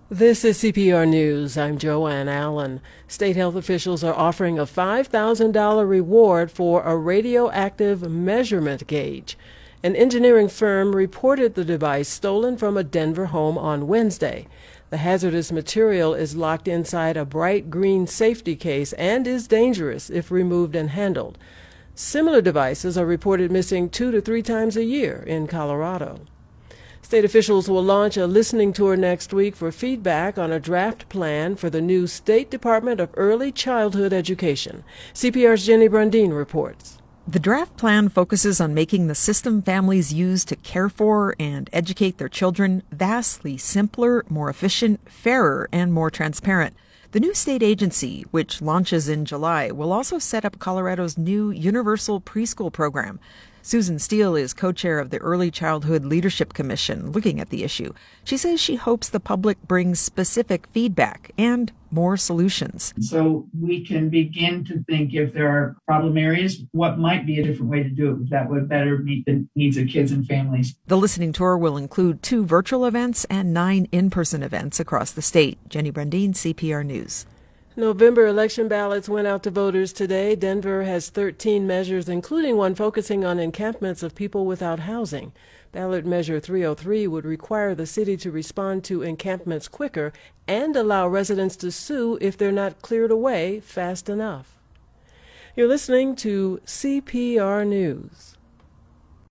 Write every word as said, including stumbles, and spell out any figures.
This is C P R News. I'm Joanne Allen. State health officials are offering a five thousand dollars reward for a radioactive measurement gauge. An engineering firm reported the device stolen from a Denver home on Wednesday. The hazardous material is locked inside a bright green safety case and is dangerous if removed and handled. Similar devices are reported missing two to three times a year in Colorado. State officials will launch a listening tour next week for feedback on a draft plan for the new State Department of Early Childhood Education. C P R's Jenny Brundin reports. The draft plan focuses on making the system families use to care for and educate their children vastly simpler, more efficient, fairer, and more transparent. The new state agency, which launches in July, will also set up Colorado's new universal preschool program. Susan Steele is co-chair of the Early Childhood Leadership Commission looking at the issue. She says she hopes the public brings specific feedback and more solutions. So we can begin to think if there are problem areas, what might be a different way to do it that would better meet the needs of kids and families. The listening tour will include two virtual events and nine in-person events across the state. Jenny Brundin, C P R News. November election ballots went out to voters today. Denver has thirteen measures, including one focusing on encampments of people without housing. Ballot Measure three oh three would require the city to respond to encampments quicker and allow residents to sue if they're not cleared away fast enough. You're listening to C P R News.